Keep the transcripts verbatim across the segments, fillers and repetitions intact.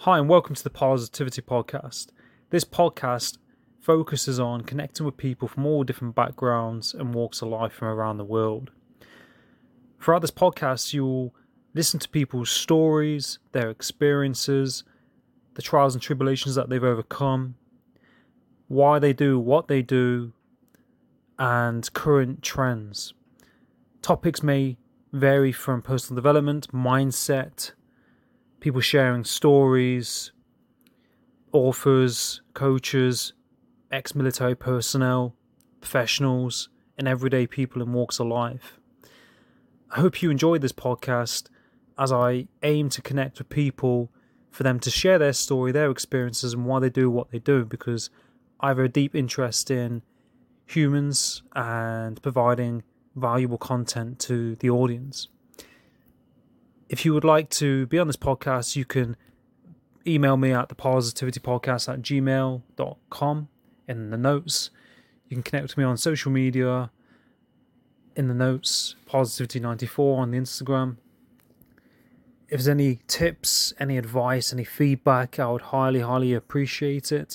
Hi, and welcome to the Positivity Podcast. This podcast focuses on connecting with people from all different backgrounds and walks of life from around the world. Throughout this podcast, you'll listen to people's stories, their experiences, the trials and tribulations that they've overcome, why they do what they do, and current trends. Topics may vary from personal development, mindset, people sharing stories, authors, coaches, ex-military personnel, professionals, and everyday people in walks of life. I hope you enjoyed this podcast as I aim to connect with people for them to share their story, their experiences, and why they do what they do, because I have a deep interest in humans and providing valuable content to the audience. If you would like to be on this podcast, you can email me at thepositivitypodcast at gmail dot com in the notes. You can connect with me on social media in the notes, positivity ninety-four on the Instagram. If there's any tips, any advice, any feedback, I would highly, highly appreciate it.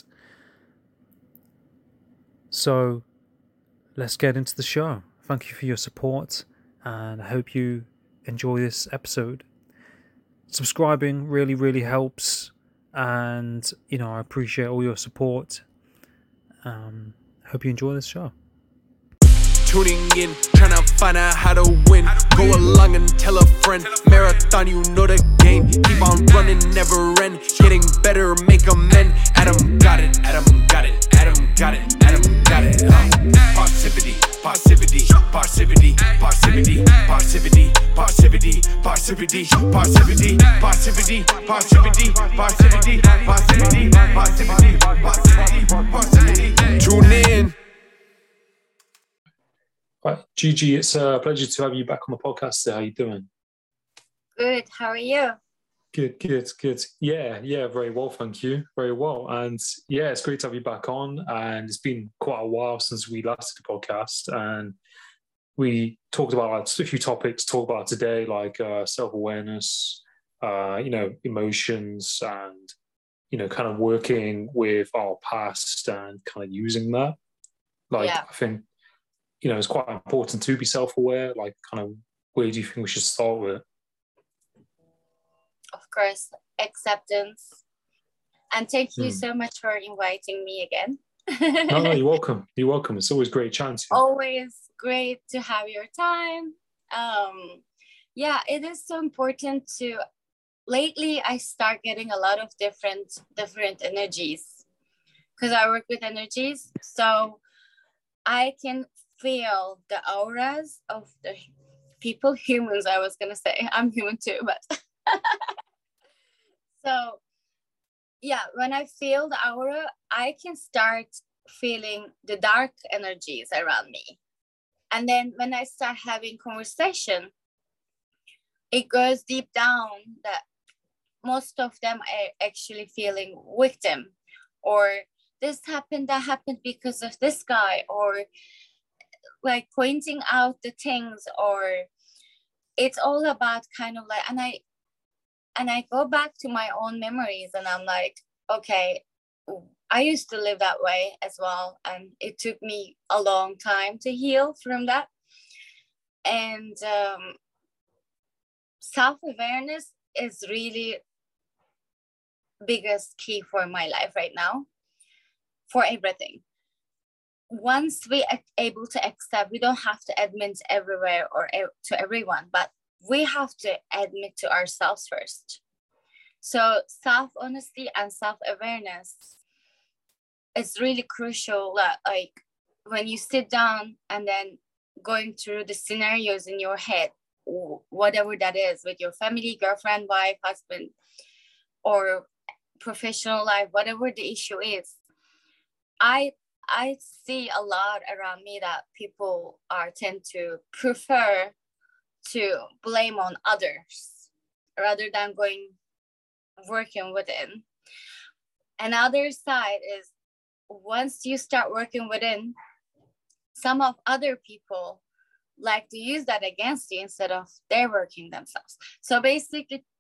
So let's get into the show. Thank you for your support, and I hope you enjoy this episode. Subscribing really, really helps, and you know I appreciate all your support. Um, hope you enjoy this show. Tuning in, trying to find out how to win. Go along and tell a friend. Marathon, you know the game. Keep on running, never end. Getting better, make amend. Adam got it, Adam got it, Adam got it, Adam got it. Uh, Positivity, positivity, positivity, positivity, positivity, positivity, positivity, positivity, positivity, positivity, positivity, positivity, positivity, positivity, positivity. Tune in. Right, Gigi, it's a pleasure to have you back on the podcast today. How you doing? Good. How are you? Good, good, good. Yeah, yeah, very well, thank you. Very well. And yeah, it's great to have you back on. And it's been quite a while since we last did the podcast. And we talked about like, a few topics to talk about today, like uh, self-awareness, uh, you know, emotions, and, you know, kind of working with our past and kind of using that. Like, Yeah. I think, you know, it's quite important to be self-aware. Like, kind of, where do you think we should start with? Of course, acceptance. And thank you Hmm. so much for inviting me again. No, no, you're welcome. You're welcome. It's always great chatting to you. Always great to have your time. Um, yeah, it is so important to. Lately, I start getting a lot of different different energies because I work with energies, so I can feel the auras of the people, humans. I was gonna say I'm human too, but so yeah, when I feel the aura, I can start feeling the dark energies around me. And then when I start having conversation, it goes deep down that most of them are actually feeling victim, or this happened, that happened because of this guy, or like pointing out the things, or it's all about kind of like, and I and I go back to my own memories and I'm like, okay, I used to live that way as well. And it took me a long time to heal from that. And um, self-awareness is really biggest key for my life right now, for everything. Once we are able to accept, we don't have to admit everywhere or to everyone, but we have to admit to ourselves first. So self-honesty and self-awareness is really crucial. That, like, when you sit down and then going through the scenarios in your head, whatever that is, with your family, girlfriend, wife, husband, or professional life, whatever the issue is, I I see a lot around me that people are tend to prefer to blame on others rather than going working within. Another side is once you start working within, some of other people like to use that against you instead of they're working themselves. So basically,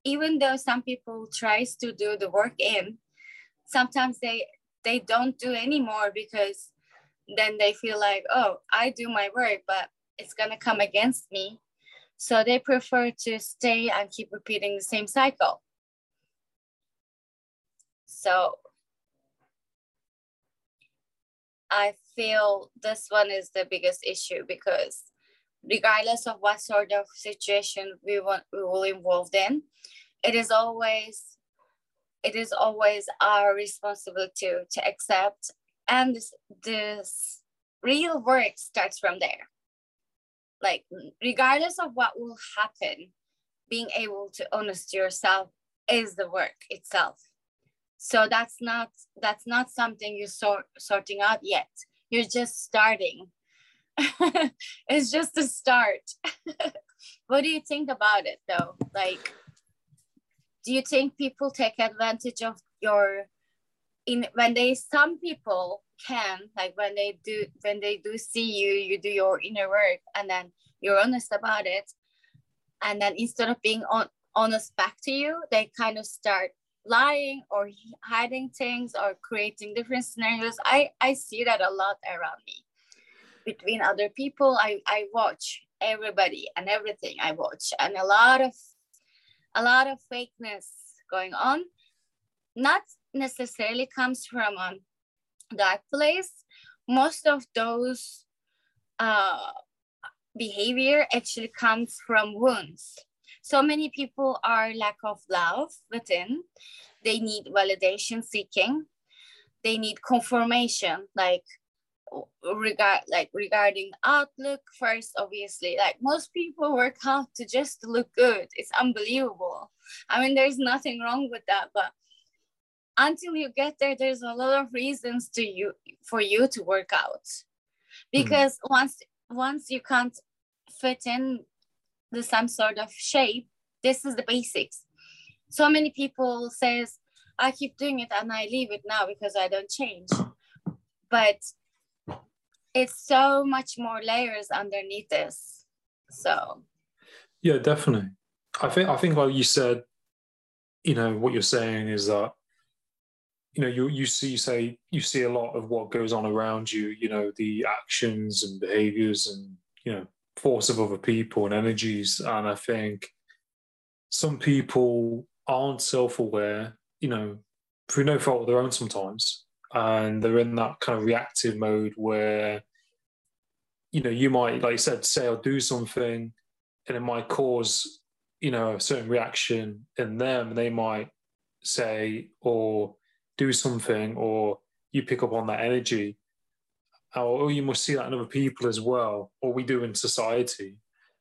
even though some people tries to do the work in, sometimes they they don't do anymore, because then they feel like, oh, I do my work, but it's gonna come against me. So they prefer to stay and keep repeating the same cycle. So I feel this one is the biggest issue, because regardless of what sort of situation we want we will involved in, it is always it is always our responsibility to, to accept, and this, this real work starts from there. Like, regardless of what will happen, being able to honest yourself is the work itself. So that's not that's not something you're sort sorting out yet. You're just starting. It's just a start. What do you think about it though? Like, do you think people take advantage of your in when they some people can, like when they do when they do see you, you do your inner work and then you're honest about it, and then instead of being on, honest back to you, they kind of start lying or hiding things or creating different scenarios. I, I see that a lot around me. Between other people, I, I watch everybody and everything I watch, and a lot of a lot of fakeness going on. Not necessarily comes from a dark place. Most of those uh, behavior actually comes from wounds. So many people are lack of love within. They need validation seeking. They need confirmation, like regard like regarding outlook first, obviously. Like, most people work out to just look good. It's unbelievable. I mean, there's nothing wrong with that, but until you get there, there's a lot of reasons to you for you to work out. Because mm. once once you can't fit in the some sort of shape, this is the basics. So many people says, I keep doing it and I leave it now because I don't change. But it's so much more layers underneath this. So yeah, definitely. I think I think like you said, you know, what you're saying is that, you know, you you see you say you see a lot of what goes on around you, you know, the actions and behaviors and, you know, force of other people and energies. And I think some people aren't self-aware, you know, through no fault of their own sometimes. And they're in that kind of reactive mode where, you know, you might, like you said, say or do something and it might cause, you know, a certain reaction in them. And they might say or do something, or you pick up on that energy. Or you must see that in other people as well, or we do in society.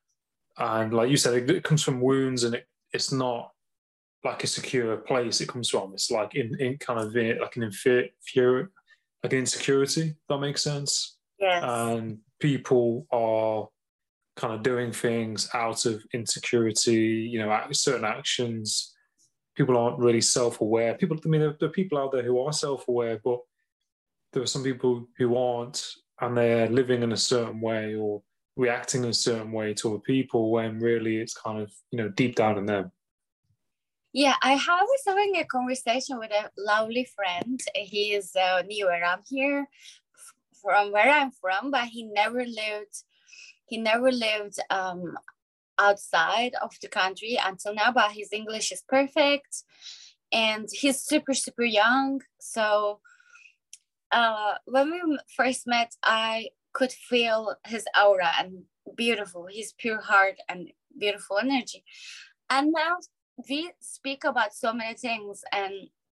And like you said, it, it comes from wounds, and it, it's not like a secure place it comes from. It's like in, in kind of like an inferior, like an insecurity, if that makes sense. Yes. And people are kind of doing things out of insecurity, you know, certain actions. People aren't really self-aware. People, I mean, there, there are people out there who are self-aware, but there are some people who aren't, and they're living in a certain way or reacting in a certain way to other people when really it's kind of, you know, deep down in them. Yeah, I was having a conversation with a lovely friend. He is uh, new around here from where I'm from, but he never lived, he never lived um, outside of the country until now, but his English is perfect. And he's super, super young. So uh, when we first met, I could feel his aura and beautiful, his pure heart and beautiful energy. And now we speak about so many things, and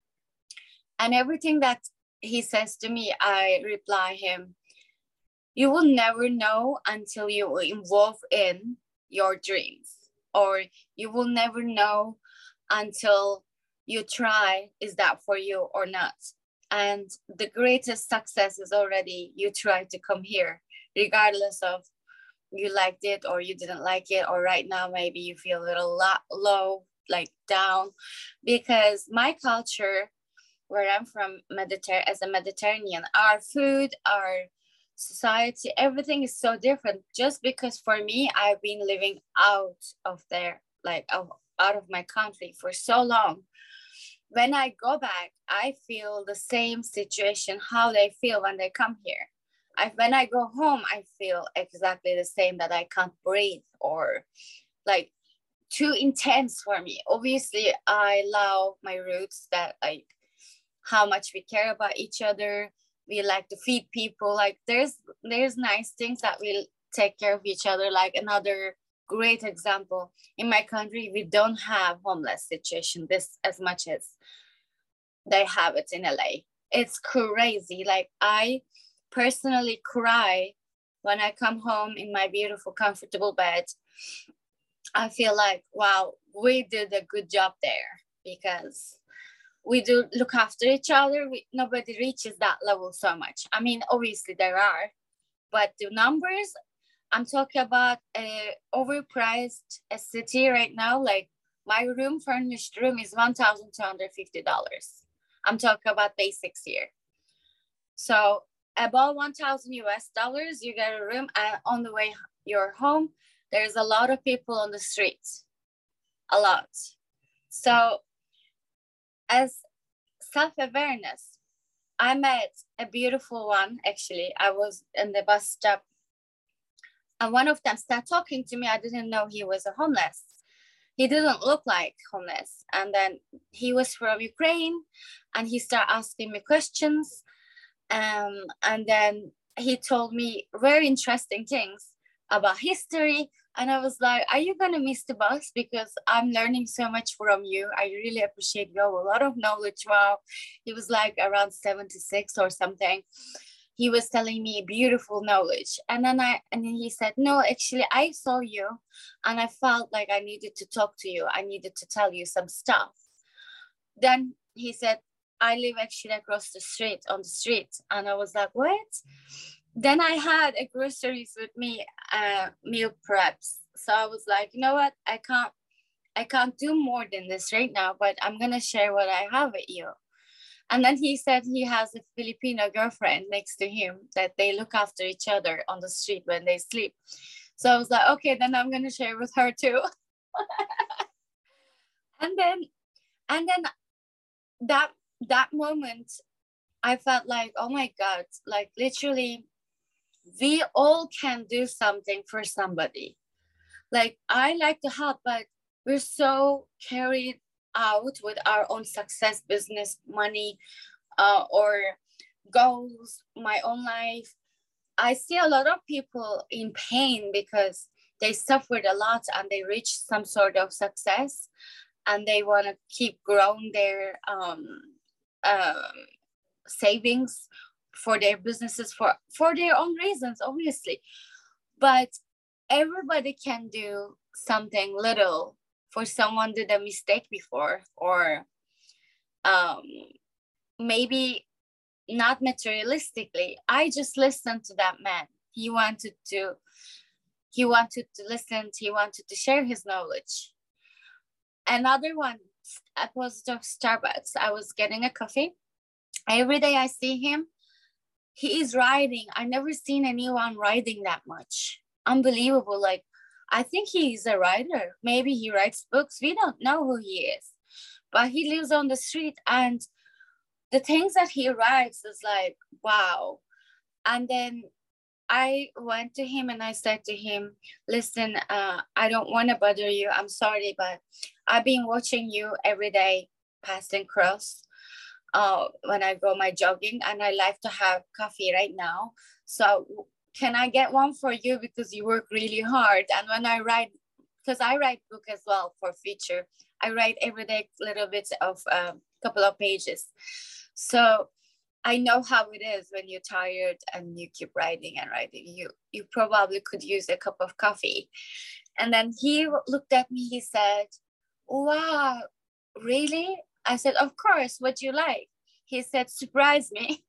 and everything that he says to me, I reply him, you will never know until you involve in your dreams, or you will never know until you try, is that for you or not? And the greatest success is already you try to come here, regardless of you liked it or you didn't like it, or right now maybe you feel a little lo- low, like down, because my culture, where I'm from, Mediter- as a Mediterranean, our food, our society, everything is so different. Just because for me, I've been living out of there, like out, out of my country for so long. When I go back, I feel the same situation, how they feel when they come here. I, when I go home, I feel exactly the same, that I can't breathe, or like too intense for me. Obviously, I love my roots, that like how much we care about each other. We like to feed people. Like there's there's nice things that we take care of each other. Like another great example, in my country, we don't have homeless situation this as much as they have it in L A. It's crazy. Like I personally cry when I come home in my beautiful, comfortable bed. I feel like, wow, we did a good job there, because we do look after each other. We, nobody reaches that level so much. I mean, obviously there are, but the numbers, I'm talking about a overpriced a city right now. Like my room, furnished room, is one thousand two hundred fifty dollars. I'm talking about basics here. So about one thousand U S dollars, you get a room, and on the way you're home, there's a lot of people on the streets, a lot. So as self-awareness, I met a beautiful one, actually. I was in the bus stop, and one of them started talking to me. I didn't know he was a homeless. He didn't look like homeless. And then he was from Ukraine, and he started asking me questions. Um, and then he told me very interesting things about history. And I was like, are you going to miss the bus? Because I'm learning so much from you. I really appreciate you. A lot of knowledge. Wow. He was like around seventy-six or something. He was telling me beautiful knowledge. And then I, and then he said, no, actually I saw you and I felt like I needed to talk to you. I needed to tell you some stuff. Then he said, I live actually across the street, on the street. And I was like, what? Then I had a groceries with me, uh, meal preps. So I was like, you know what? I can't, I can't do more than this right now, but I'm going to share what I have with you. And then he said he has a Filipino girlfriend next to him, that they look after each other on the street when they sleep. So I was like, okay, then I'm going to share with her too. and then, and then that, that moment, I felt like, oh my God, like literally, we all can do something for somebody. Like I like to help, but we're so carried out with our own success, business, money, uh, or goals, my own life. I see a lot of people in pain because they suffered a lot and they reached some sort of success, and they want to keep growing their um, um, savings for their businesses, for, for their own reasons, obviously. But everybody can do something little for someone did a mistake before, or um, maybe not materialistically. I just listened to that man. He wanted to, he wanted to listen, he wanted to share his knowledge. Another one, opposite of Starbucks, I was getting a coffee. Every day I see him, he is writing. I never seen anyone writing that much. Unbelievable. Like, I think he's a writer. Maybe he writes books. We don't know who he is. But he lives on the street, and the things that he writes is like, wow. And then I went to him and I said to him, listen, uh, I don't want to bother you. I'm sorry, but I've been watching you every day, past and cross, uh, when I go my jogging, and I like to have coffee right now. So can I get one for you, because you work really hard? And when I write, because I write book as well for feature, I write every day little bits of a uh, couple of pages. So I know how it is when you're tired and you keep writing and writing. You you probably could use a cup of coffee. And then he looked at me, he said, wow, really? I said, of course, what do you like? He said, surprise me.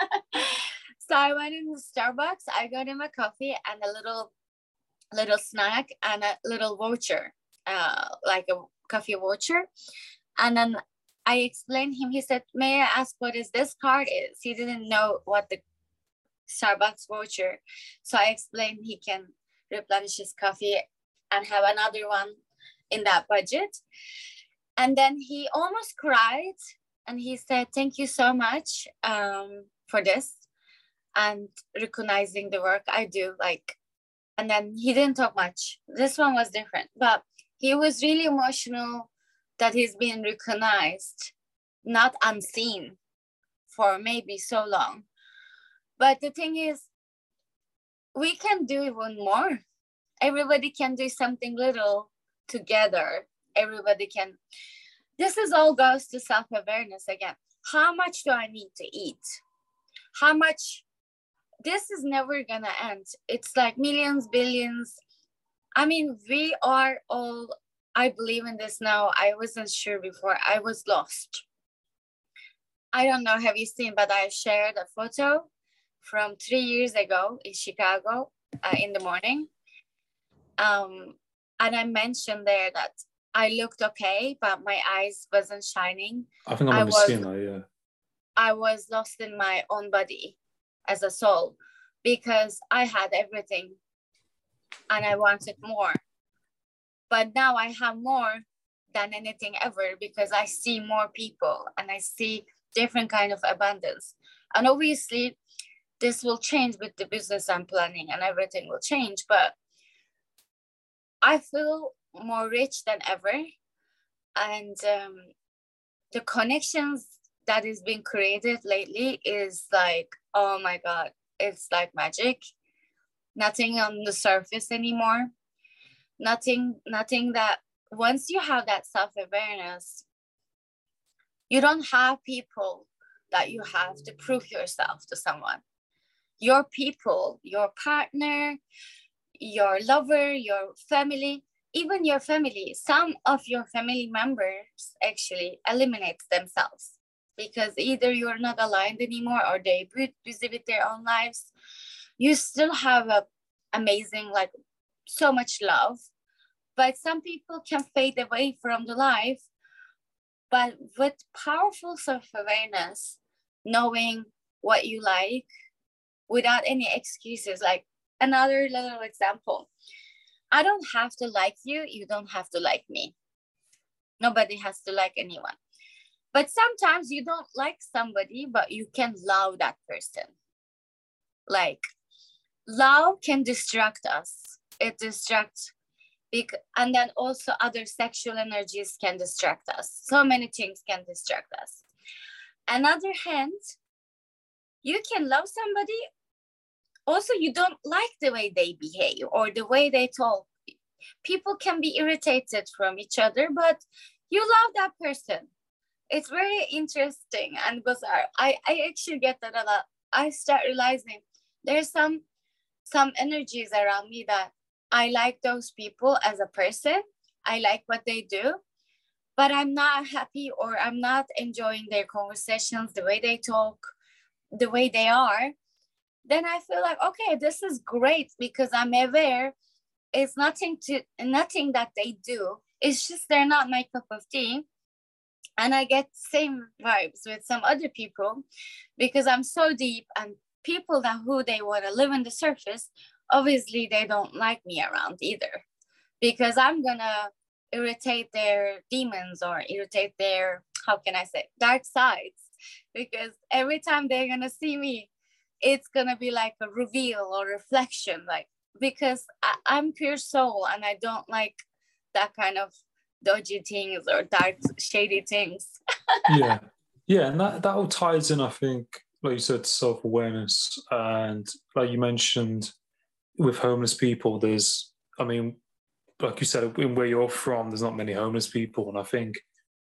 So I went into Starbucks, I got him a coffee and a little little snack and a little voucher, uh, like a coffee voucher. And then I explained him, he said, may I ask what is this card is? He didn't know what the Starbucks voucher. So I explained he can replenish his coffee and have another one in that budget. And then he almost cried and he said, thank you so much um, for this and recognizing the work I do. Like, and then he didn't talk much. This one was different, but he was really emotional that he's been recognized, not unseen for maybe so long. But the thing is, we can do even more. Everybody can do something little together. Everybody can. This is all goes to self-awareness again. How much do I need to eat? How much? This is never gonna end. It's like millions, billions. I mean, we are all, I believe in this now. I wasn't sure before. I was lost. I don't know, have you seen, but I shared a photo from three years ago in Chicago uh, in the morning. Um, and I mentioned there that I looked okay, but my eyes wasn't shining. I think I remember was, seeing that, yeah. I was lost in my own body as a soul because I had everything and I wanted more. But now I have more than anything ever because I see more people and I see different kind of abundance. And obviously, this will change with the business I'm planning and everything will change. But I feel more rich than ever. And um, the connections that is being created lately is like, oh my God, it's like magic. Nothing on the surface anymore. Nothing, nothing that once you have that self-awareness, you don't have people that you have to prove yourself to someone. Your people, your partner, your lover, your family, even your family, some of your family members actually eliminate themselves because either you're not aligned anymore or they're busy with their own lives. You still have a amazing, like so much love, but some people can fade away from the life. But with powerful self-awareness, knowing what you like without any excuses, like another little example, I don't have to like you. You don't have to like me. Nobody has to like anyone. But sometimes you don't like somebody, but you can love that person. Like love can distract us. It distracts. And then also other sexual energies can distract us. So many things can distract us. Another hand, you can love somebody. Also, you don't like the way they behave or the way they talk. People can be irritated from each other, but you love that person. It's very interesting and bizarre. I, I actually get that a lot. I start realizing there's some some energies around me that I like those people as a person. I like what they do, but I'm not happy or I'm not enjoying their conversations, the way they talk, the way they are. Then I feel like, okay, this is great because I'm aware it's nothing to nothing that they do. It's just they're not my cup of tea. And I get same vibes with some other people because I'm so deep and people that who they want to live on the surface, obviously they don't like me around either because I'm gonna irritate their demons or irritate their, how can I say, dark sides, because every time they're gonna see me, it's gonna be like a reveal or reflection, like because I, I'm pure soul and I don't like that kind of dodgy things or dark shady things. yeah yeah and that, that all ties in, I think, like you said, self-awareness. And like you mentioned with homeless people, there's, I mean, like you said, in where you're from, there's not many homeless people. And I think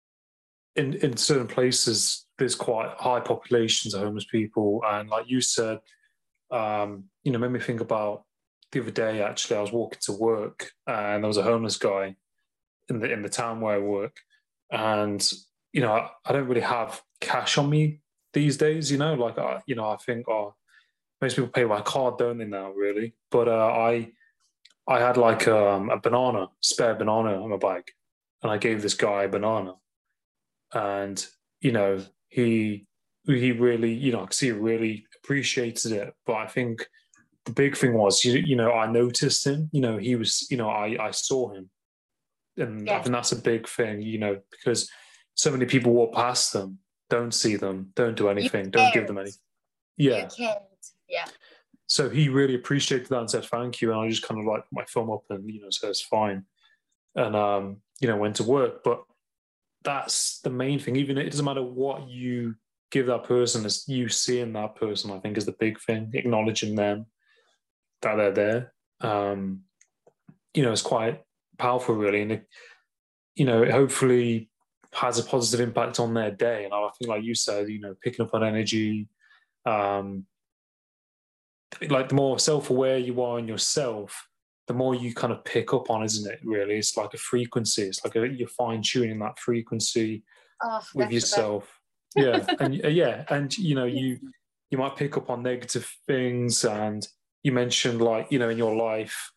in, in certain places, there's quite high populations of homeless people. And like you said, um, you know, made me think about the other day, actually, I was walking to work and there was a homeless guy in the in the town where I work. And, you know, I, I don't really have cash on me these days, you know, like, I, you know, I think, oh, most people pay by card, don't they now, really? But uh, I I had like um, a banana, spare banana on my bag, and I gave this guy a banana. And, you know, he he really, you know, I could see he really appreciated it. But I think the big thing was, you, you know, I noticed him, you know, he was, you know, I, I saw him. And I Yes. think that's a big thing, you know, because so many people walk past them, don't see them, don't do anything, don't give them cared. anything. Yeah. You can't. Yeah. So he really appreciated that and said thank you. And I just kind of like put my thumb up and, you know, said it's fine. And, um, you know, went to work. But that's the main thing. Even it doesn't matter what you give that person, as you seeing that person, I think is the big thing, acknowledging them, that they're there. Um, you know, it's quite powerful, really. And, it, you know, it hopefully has a positive impact on their day. And I think, like you said, you know, picking up on energy, um, like the more self-aware you are in yourself, the more you kind of pick up on, isn't it? Really, it's like a frequency. It's like a, you're fine-tuning that frequency Oh, with that's yourself. Yeah, and uh, yeah, and you know, you you might pick up on negative things, and you mentioned, like, you know, in your life,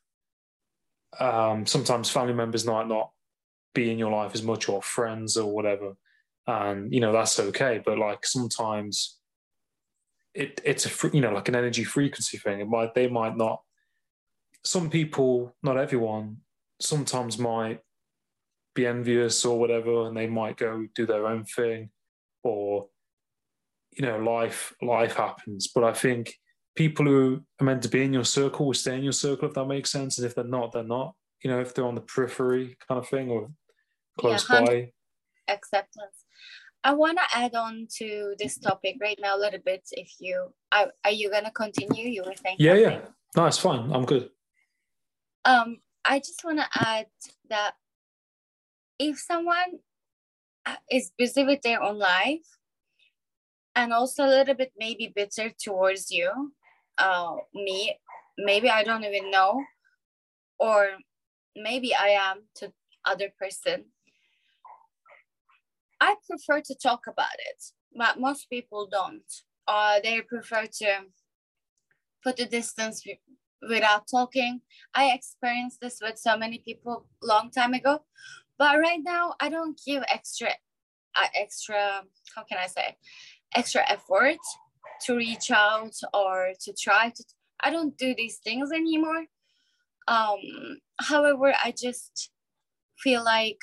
um, sometimes family members might not be in your life as much, or friends or whatever, and you know that's okay. But like sometimes it it's a fr- you know like an energy frequency thing. It might they might not. Some people, not everyone, sometimes might be envious or whatever, and they might go do their own thing, or you know, life life happens. But I think people who are meant to be in your circle will stay in your circle, if that makes sense. And if they're not, they're not. You know, if they're on the periphery kind of thing or close Yeah, by. acceptance. I want to add on to this topic right now a little bit. If you are, are you gonna continue? You were saying Yeah, something. yeah. No, it's fine. I'm good. Um, I just want to add that if someone is busy with their own life and also a little bit maybe bitter towards you, uh, me, maybe I don't even know, or maybe I am to other person, I prefer to talk about it, but most people don't. Uh, they prefer to put a distance w- without talking. I experienced this with so many people long time ago, but right now I don't give extra, uh, extra, how can I say, extra effort to reach out or to try to. I don't do these things anymore. Um, however, I just feel like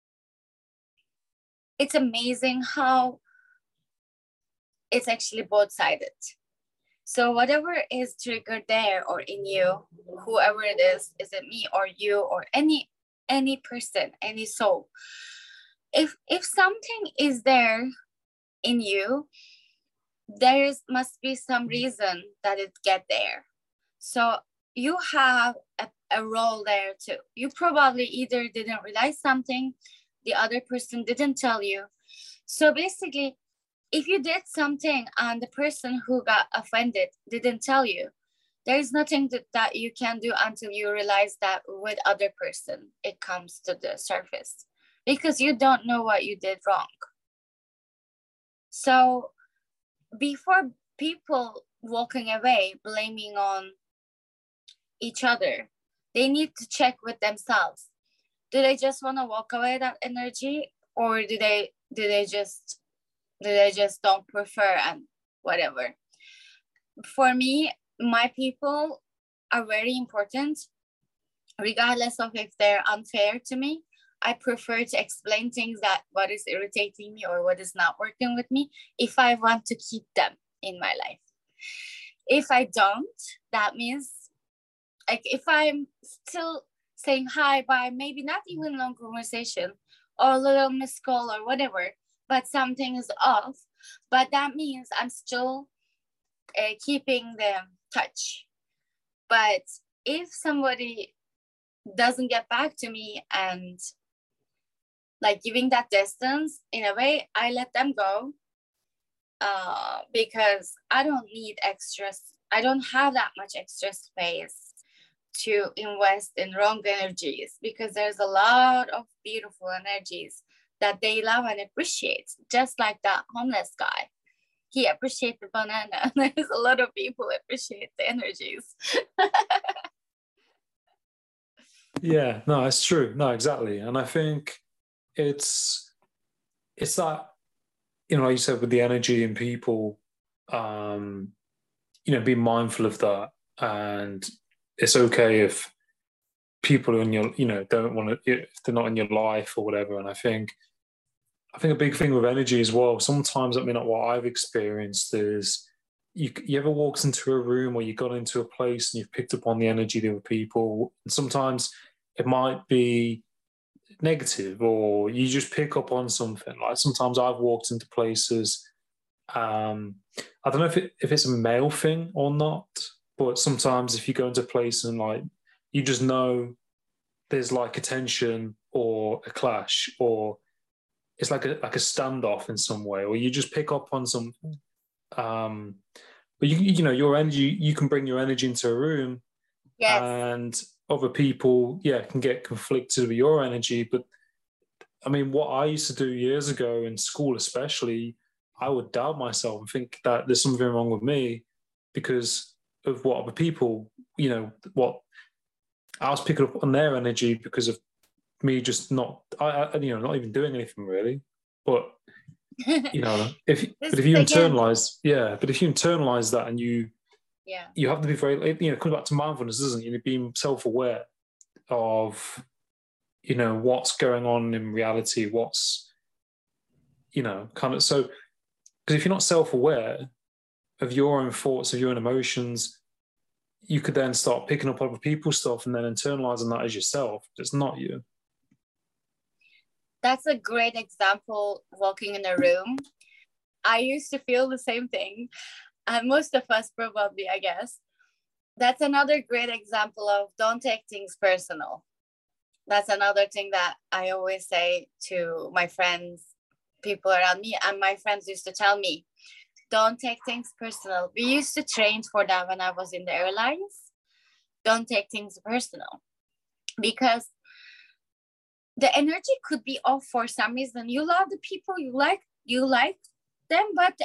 it's amazing how it's actually both-sided. So whatever is triggered there or in you, whoever it is, is it me or you or any any person, any soul? If if something is there in you, there is must be some reason that it get there. So you have a, a role there too. You probably either didn't realize something, the other person didn't tell you. So basically, if you did something and the person who got offended didn't tell you, there is nothing that, that you can do until you realize that with other person it comes to the surface, because you don't know what you did wrong. So before people walking away blaming on each other, they need to check with themselves. Do they just want to walk away that energy, or do they do they just do they just don't prefer and whatever? For me, my people are very important, regardless of if they're unfair to me. I prefer to explain things, that what is irritating me or what is not working with me, if I want to keep them in my life. If I don't, that means, like, if I'm still saying hi, bye, maybe not even long conversation or a little missed call or whatever, but something is off, but that means I'm still uh, keeping the touch. But if somebody doesn't get back to me and like giving that distance, in a way, I let them go, uh, because I don't need extra, I don't have that much extra space to invest in wrong energies, because there's a lot of beautiful energies that they love and appreciate, just like that homeless guy. He appreciates the banana. There's a lot of people appreciate the energies. Yeah, no, it's true. No, exactly. And I think it's it's that, you know, like you said, with the energy in people, um, you know, be mindful of that. And it's okay if people in your, you know, don't want to, if they're not in your life or whatever. And I think, I think a big thing with energy as well, sometimes, I mean, what I've experienced is you, you ever walked into a room or you got into a place and you've picked up on the energy of the other people. And sometimes it might be negative or you just pick up on something. Like sometimes I've walked into places, um, I don't know if, it, if it's a male thing or not, but sometimes if you go into a place and like, you just know there's like a tension or a clash or it's like a like a standoff in some way, or you just pick up on something. Um, but you you know your energy, you can bring your energy into a room, Yes. and other people, yeah, can get conflicted with your energy. But I mean, what I used to do years ago in school, especially, I would doubt myself and think that there's something wrong with me because of what other people, you know, what I was picking up on their energy because of me just not, I, I you know, not even doing anything really. But you know, if but if you again, internalize, yeah, but if you internalize that and you, yeah, you have to be very, you know, it comes back to mindfulness, doesn't it? You know, being self-aware of, you know, what's going on in reality, what's, you know, kind of so. Because if you're not self-aware of your own thoughts, of your own emotions, you could then start picking up other people's stuff and then internalizing that as yourself. It's not you. That's a great example, walking in a room. I used to feel the same thing. And most of us probably, I guess. That's another great example of don't take things personal. That's another thing that I always say to my friends, people around me, and my friends used to tell me, don't take things personal. We used to train for that when I was in the airlines. Don't take things personal. Because the energy could be off for some reason. You love the people, you like, you like them, but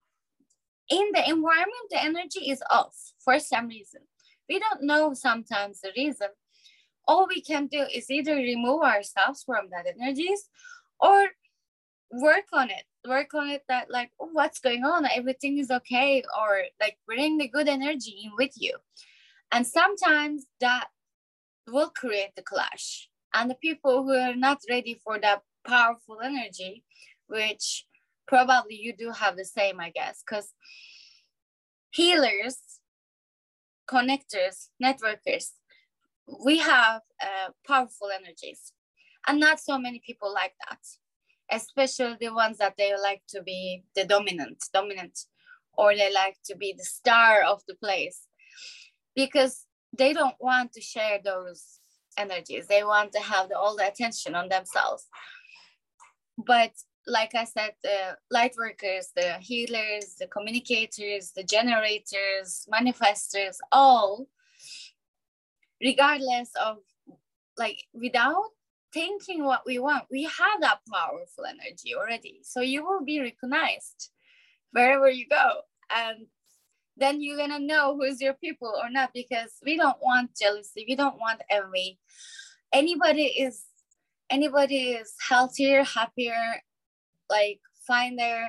in the environment, the energy is off for some reason. We don't know sometimes the reason. All we can do is either remove ourselves from that energies or work on it. Work on it that like, oh, what's going on? Everything is okay. Or like bring the good energy in with you. And sometimes that will create the clash. And the people who are not ready for that powerful energy, which probably you do have the same, I guess, because healers, connectors, networkers, we have uh, powerful energies. And not so many people like that, especially the ones that they like to be the dominant, dominant, or they like to be the star of the place because they don't want to share those energies. They want to have the, all the attention on themselves. But like I said, the light workers, the healers, the communicators, the generators, manifestors, all, regardless of, like, without thinking what we want, we have that powerful energy already. So you will be recognized wherever you go. And then you're gonna know who's your people or not, because we don't want jealousy, we don't want envy. Anybody is anybody is healthier, happier, like find their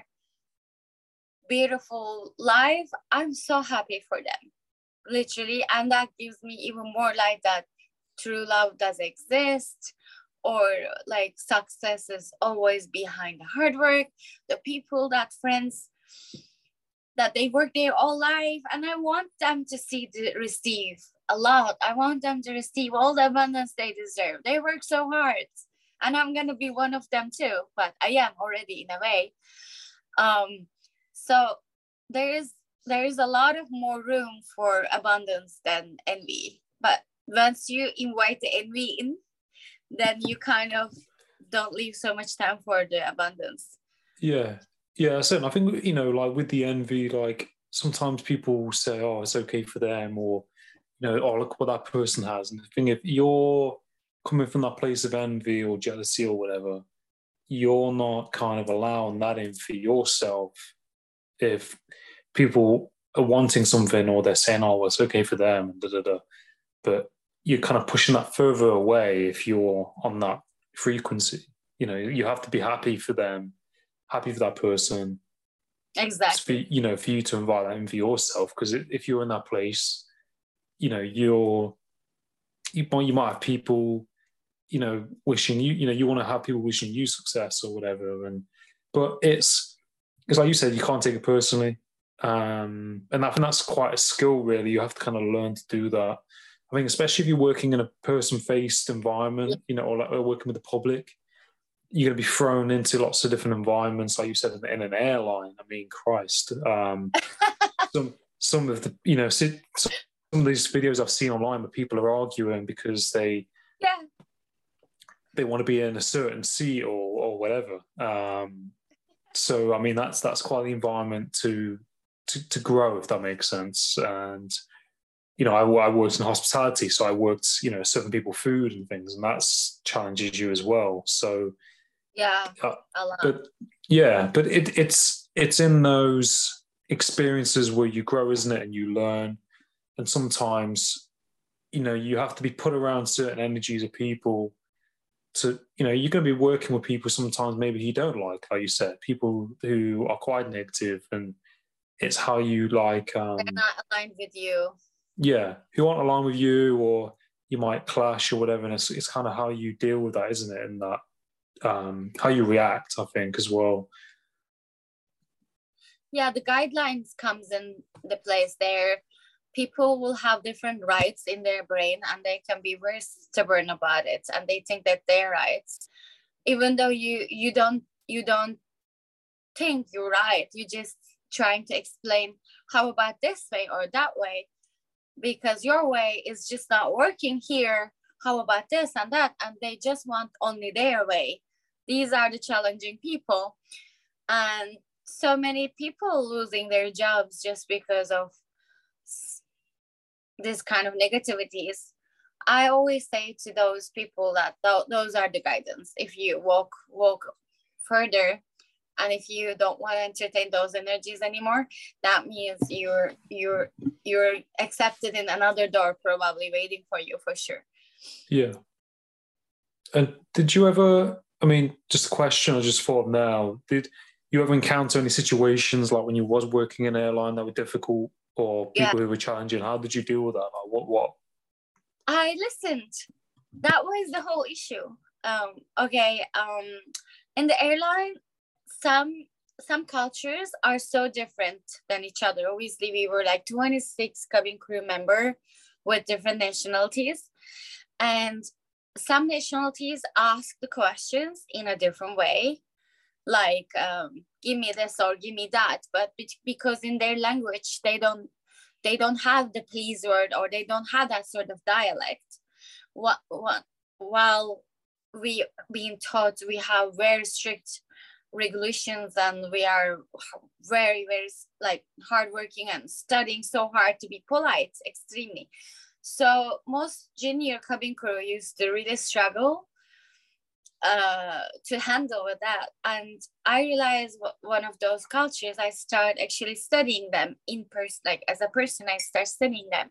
beautiful life. I'm so happy for them, literally. And that gives me even more light that true love does exist, or like success is always behind the hard work. The people, that friends, that they work their whole life, and I want them to see the receive a lot. I want them to receive all the abundance they deserve. They work so hard, and I'm gonna be one of them too. But I am already in a way. Um, so there is there is a lot of more room for abundance than envy. But once you invite the envy in, then you kind of don't leave so much time for the abundance. Yeah. Yeah, so I think, you know, like with the envy, like sometimes people will say, oh, it's okay for them, or, you know, oh, look what that person has. And the thing, if you're coming from that place of envy or jealousy or whatever, you're not kind of allowing that in for yourself. If people are wanting something or they're saying, oh, well, it's okay for them, da, da, da. But you're kind of pushing that further away if you're on that frequency. You know, you have to be happy for them, happy for that person. Exactly. For, you know, for you to invite that in for yourself, because if you're in that place, you know, you're you might you might have people, you know, wishing you, you know, you want to have people wishing you success or whatever, and but it's it's like you said, you can't take it personally, um, and I think that's quite a skill, really. You have to kind of learn to do that. I think, especially if you're working in a person-faced environment, you know, or like working with the public, you're going to be thrown into lots of different environments, like you said, in, in an airline. I mean, Christ, um, some some of the, you know, some of these videos I've seen online where people are arguing because they Yeah. they want to be in a certain seat or or whatever. Um, so I mean, that's that's quite the environment to to to grow, if that makes sense. And you know, I, I worked in hospitality, so I worked, you know, serving people food and things, and that's challenges you as well. So Yeah, uh, a lot. but yeah, but it, it's it's in those experiences where you grow, isn't it, and you learn. And sometimes, you know, you have to be put around certain energies of people to, you know, you're going to be working with people sometimes maybe you don't like, like you said, people who are quite negative, and it's how you like, um, They're not aligned with you. yeah, who aren't aligned with you, or you might clash or whatever. And it's, it's kind of how you deal with that, isn't it? And that, um, how you react, I think, as well. Yeah, the guidelines comes in the place there. People will have different rights in their brain, and they can be very stubborn about it, and they think that they're right, even though you you don't you don't think you're right. You're just trying to explain, how about this way or that way, because your way is just not working here. How about this and that? And they just want only their way. These are the challenging people, and so many people losing their jobs just because of this kind of negativities. I always say to those people that th- those are the guidance. If you walk walk further, and if you don't want to entertain those energies anymore, that means you're you're you're accepted in another door, probably waiting for you, for sure. Yeah. And did you ever, I mean, just a question I just thought now, did you ever encounter any situations like when you was working in an airline that were difficult, or people Yeah. who were challenging? How did you deal with that? Like, what, what? I listened. That was the whole issue. Um, okay. Um, in the airline, some some cultures are so different than each other. Obviously, we were like twenty-six cabin crew member with different nationalities, and some nationalities ask the questions in a different way, like um, "give me this" or "give me that," but because in their language they don't they don't have the please word, or they don't have that sort of dialect. What what while we being taught we have very strict regulations, and we are very very like hardworking and studying so hard to be polite, extremely. So most junior cabin crew used to really struggle uh to handle with that, and I realized one of those cultures, I start actually studying them in person, like as a person I start studying them.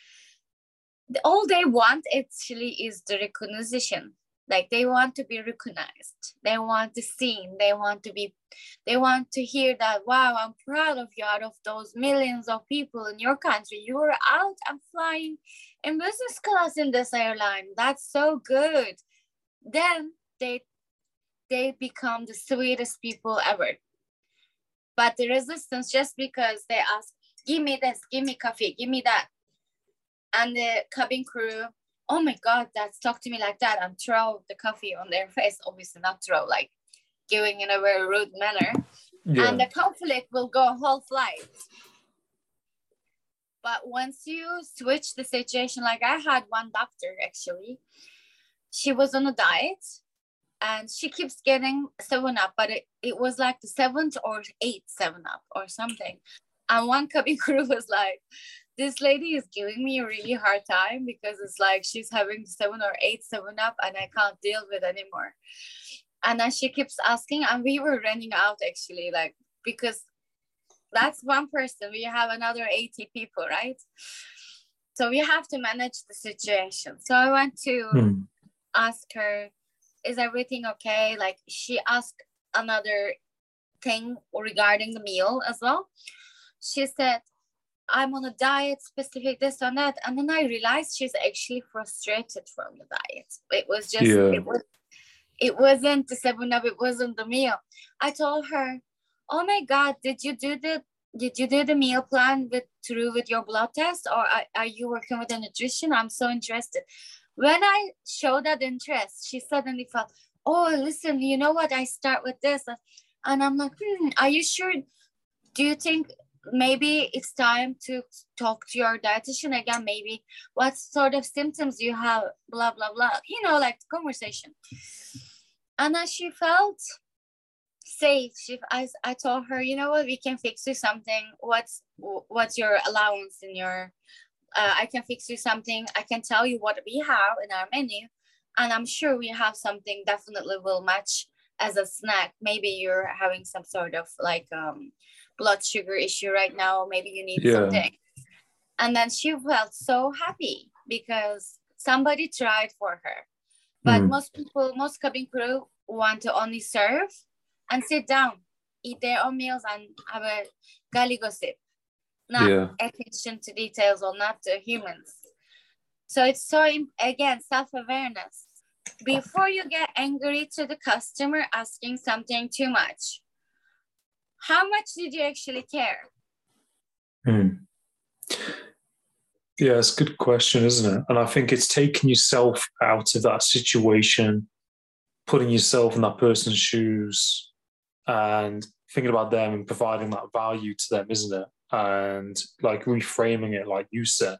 All they want actually is the recognition. Like they want to be recognized, they want to seen, they want to be they want to hear that, wow, I'm proud of you. Out of those millions of people in your country, you were out and flying in business class in this airline. That's so good. Then they they become the sweetest people ever. But the resistance, just because they ask, give me this, give me coffee, give me that, and the cabin crew, oh my god, that's talk to me like that, and throw the coffee on their face. Obviously not throw, like giving in a very rude manner. Yeah. And the conflict will go whole flight. But once you switch the situation, like I had one doctor actually, she was on a diet, and she keeps getting seven up, but it, it was like the seventh or eighth seven up or something. And one cabin crew was like, this lady is giving me a really hard time, because it's like she's having seven or eight seven up and I can't deal with anymore. And then she keeps asking, and we were running out actually, like, because that's one person, we have another eighty people, right? So we have to manage the situation. So I went to mm. ask her, is everything okay? Like, she asked another thing regarding the meal as well. She said, I'm on a diet, specific this and that. And then I realized she's actually frustrated from the diet. It was just, Yeah. it was, it wasn't the seven up, it wasn't the meal. I told her, oh my God, did you do the, did you do the meal plan with through with your blood test, or are, are you working with a nutrition? I'm so interested. When I showed that interest, she suddenly felt, oh, listen, you know what? I start with this. And I'm like, hmm, are you sure? Do you think maybe it's time to talk to your dietitian again? Maybe what sort of symptoms you have, blah, blah, blah. You know, like conversation. And then she felt safe. She, I, I told her, you know what? We can fix you something. What's, what's your allowance in your, uh, I can fix you something. I can tell you what we have in our menu. And I'm sure we have something definitely will match as a snack. Maybe you're having some sort of like um, blood sugar issue right now. Maybe you need Yeah. something. And then she felt so happy because somebody tried for her. But Mm. most people, most cabin crew want to only serve and sit down, eat their own meals and have a gully gossip. Not Yeah. attention to details or not to humans. So it's so, again, self-awareness. Before you get angry to the customer asking something too much, how much did you actually care? Mm. Yeah, it's a good question, isn't it? And I think it's taking yourself out of that situation, putting yourself in that person's shoes and thinking about them and providing that value to them, isn't it? And like reframing it, like you said.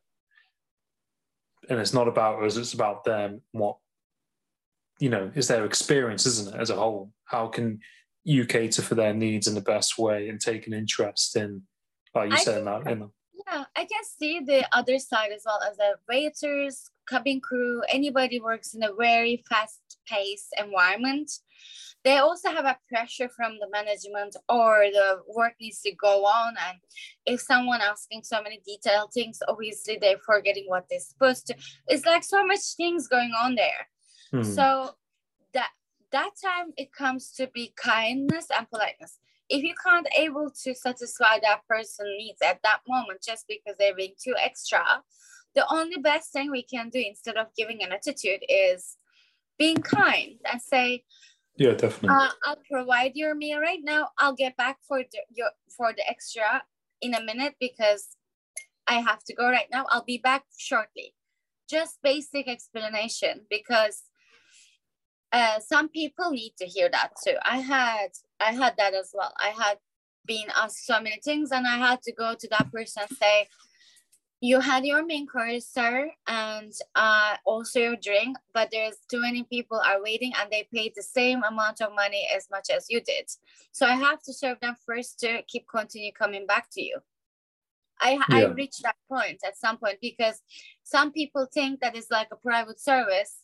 And it's not about us, it's about them. What, you know, is their experience, isn't it, as a whole? How can you cater for their needs in the best way and take an interest in, like you I said, in think- that? In, Yeah, I can see the other side as well, as a waiters, cabin crew, anybody works in a very fast-paced environment. They also have a pressure from the management, or the work needs to go on. And if someone asking so many detailed things, obviously they're forgetting what they're supposed to. It's like so much things going on there. Hmm. So that that time it comes to be kindness and politeness. If you can't able to satisfy that person's needs at that moment just because they're being too extra, the only best thing we can do instead of giving an attitude is being kind and say, yeah, definitely. uh, I'll provide your meal right now. I'll get back for the, your for the extra in a minute because I have to go right now. I'll be back shortly. Just basic explanation, because uh, some people need to hear that too. I had I had that as well. I had been asked so many things and I had to go to that person and say, you had your main course, sir, and uh, also your drink, but there's too many people are waiting and they paid the same amount of money as much as you did. So I have to serve them first to keep continue coming back to you. I, Yeah. I reached that point at some point because some people think that it's like a private service,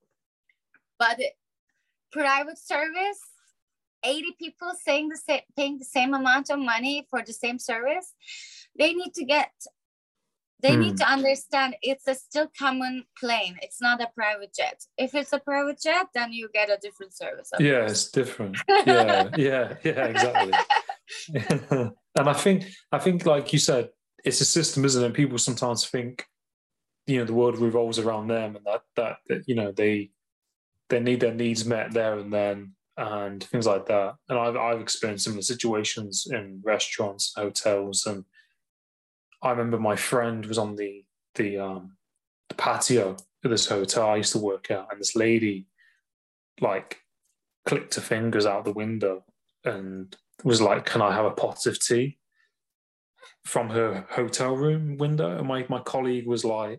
but private service, eighty people saying the same, paying the same amount of money for the same service, they need to get They Hmm. need to understand it's a still common plane. It's not a private jet. If it's a private jet, then you get a different service. of Yeah, course. it's different. Yeah, yeah, yeah, exactly. And I think, I think, like you said, it's a system, isn't it? People sometimes think, you know, the world revolves around them, and that that, that you know they they need their needs met there and then, and things like that. And I've I've experienced similar situations in restaurants, hotels, and I remember my friend was on the the um the patio of this hotel I used to work at, and this lady like clicked her fingers out the window and was like, "Can I have a pot of tea?" from her hotel room window. And my, my colleague was like,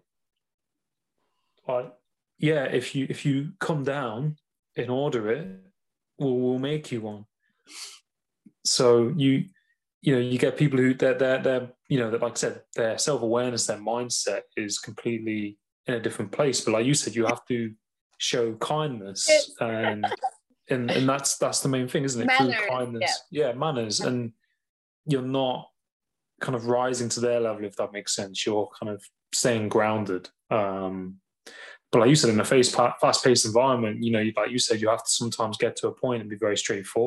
like, "Yeah, if you if you come down and order it, we'll we'll make you one." So you you know you get people who they're they're, they're you know that, like I said, their self-awareness, their mindset is completely in a different place. But like you said, you have to show kindness, and and and that's that's the main thing, isn't it? Manners, Through kindness, yeah, manners, and you're not kind of rising to their level, if that makes sense. You're kind of staying grounded. Um, but like you said, in a fast-paced environment, you know, like you said, you have to sometimes get to a point and be very straightforward.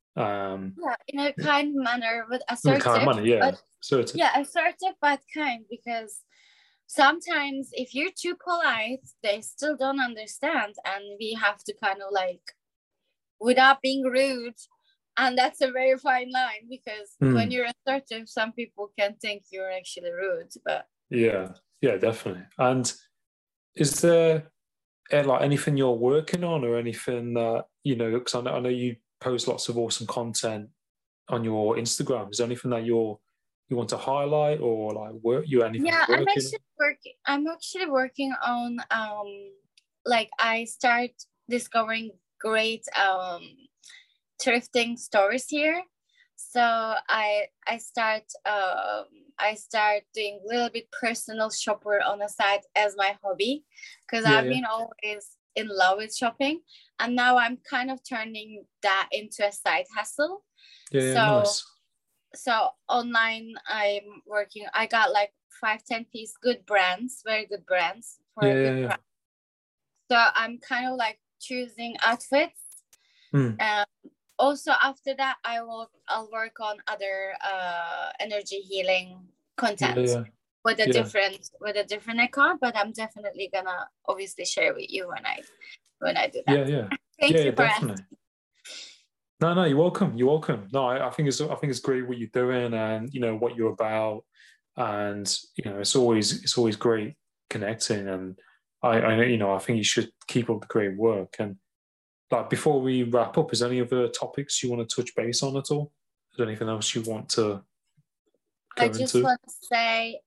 Um, yeah, in a kind manner, but in a assertive. kind manner, yeah, but, assertive. yeah, assertive but kind, because sometimes if you're too polite, they still don't understand, and we have to kind of like, without being rude, and that's a very fine line, because Mm. when you're assertive, some people can think you're actually rude. But Yeah, yeah, definitely. And is there uh, like anything you're working on, or anything that, you know, because I know, I know you post lots of awesome content on your Instagram. Is there anything that you're you want to highlight, or like work you anything yeah, you're I'm working actually working. I'm actually working on um, like I start discovering great um thrifting stores here. So I I start um I start doing a little bit personal shopper on the side as my hobby, because Yeah, I've yeah. been always in love with shopping, and now I'm kind of turning that into a side hustle. Yeah, yeah, So nice. so online I'm working. I got like five ten piece good brands, very good brands for Yeah, a good yeah, yeah. price. So I'm kind of like choosing outfits. Mm. Um, also after that, I will I'll work on other uh energy healing content Yeah, yeah. with a Yeah. different with a different account. But I'm definitely gonna obviously share with you when I when I do that. Yeah, yeah. Thank yeah, you yeah, for definitely. asking. No, no, you're welcome. You're welcome. No, I, I think it's I think it's great what you're doing, and you know what you're about, and you know it's always it's always great connecting. And I, I you know I think you should keep up the great work. And like before we wrap up, is there any other topics you want to touch base on at all? Is there anything else you want to go I just into? want to say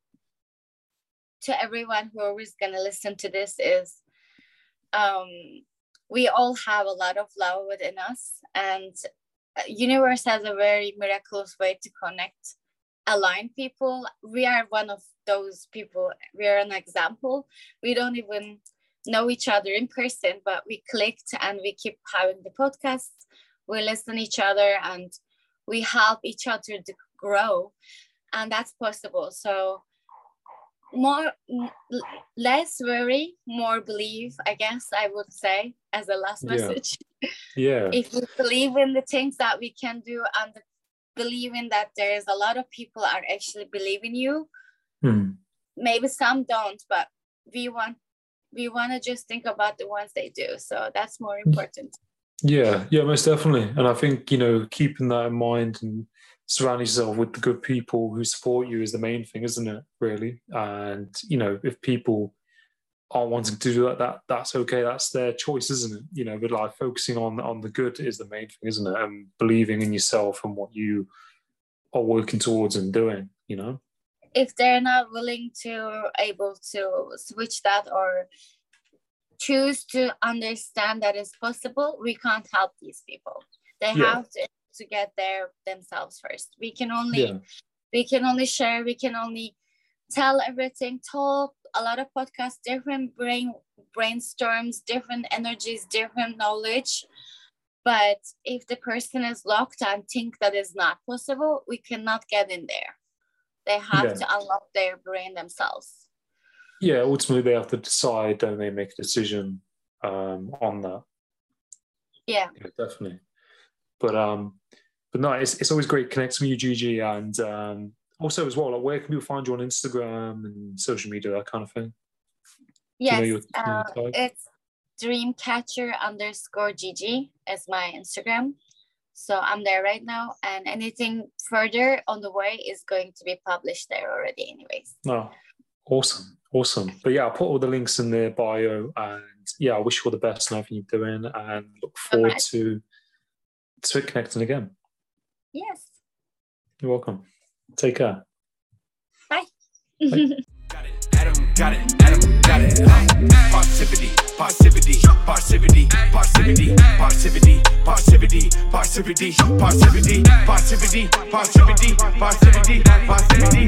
to everyone who is gonna listen to this is, um, we all have a lot of love within us, and universe has a very miraculous way to connect, align people. We are one of those people. We are an example. We don't even know each other in person, but we clicked and we keep having the podcasts. We listen to each other and we help each other to grow, and that's possible. So more less worry, more believe, I guess I would say, as a last Yeah. message. Yeah, If we believe in the things that we can do, and believe in that there is a lot of people are actually believing you, Mm. maybe some don't, but we want we want to just think about the ones they do. So that's more important. yeah, yeah, most definitely. And I think you know keeping that in mind and surrounding yourself with the good people who support you is the main thing, isn't it? Really, and you know if people aren't wanting to do that, that that's okay. That's their choice, isn't it? You know, but like focusing on on the good is the main thing, isn't it? And believing in yourself and what you are working towards and doing. You know. If they're not willing to able to switch that or choose to understand that it's possible, we can't help these people. They Yeah. have to, to get there themselves first. We can only Yeah. we can only share, we can only tell everything, talk, a lot of podcasts, different brain brainstorms, different energies, different knowledge. But if the person is locked and think that is not possible, we cannot get in there. They have Yeah. to unlock their brain themselves. Yeah, ultimately they have to decide, don't they, make a decision um, on that. Yeah. Yeah, definitely. But um, but no, it's it's always great connecting with you, Gigi, and um, also as well, like where can people find you on Instagram and social media, that kind of thing? Yes, know your- uh, your type? it's dreamcatcher underscore Gigi is my Instagram. So I'm there right now, and anything further on the way is going to be published there already anyways. No, awesome, awesome. But yeah, I'll put all the links in the bio, and yeah, I wish you all the best in everything you're doing, and look forward much. to to connecting again. Yes. You're welcome. Take care. Bye. Adam got it, Adam got it. Uh, Positivity, positivity, positivity, positivity, positivity, positivity, positivity, positivity, positivity, positivity, positivity, positivity.